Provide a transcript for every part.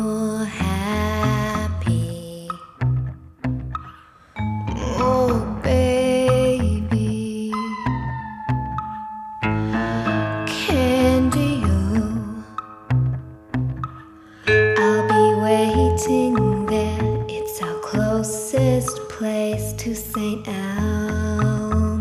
more happy. Oh, baby, candy, I'll be waiting there. It's our closest place to St. Elmo's.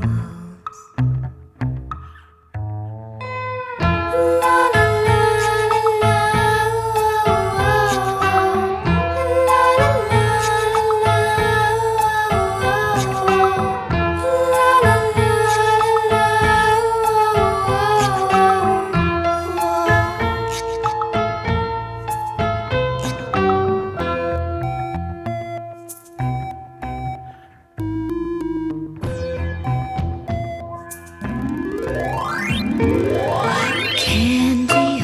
Candy,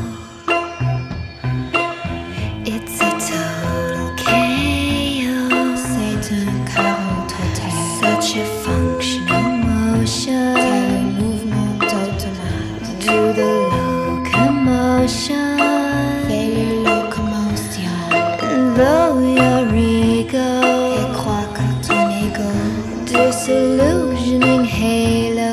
it's a total chaos. Satan carotte, such a functional motion. Mouvement automate. Do the locomotion. Fais le locomotion. Though your ego, et crois que ton ego, disillusioning halo.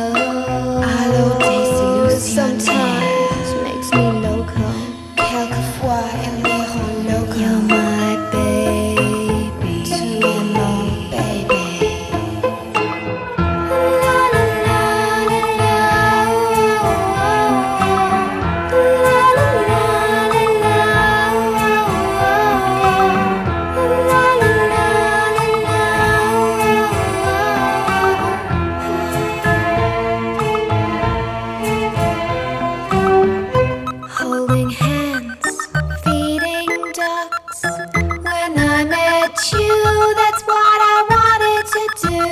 Sometimes makes me loco. Quelquefois elle me rend loco. You're my baby. Tu es mon baby. La la la la la. La la la la la. La la la la holding hands, feeding ducks. When I met you, that's what I wanted to do.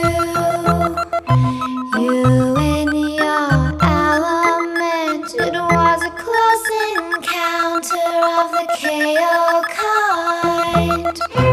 You in your element. It was a close encounter of the KO kind.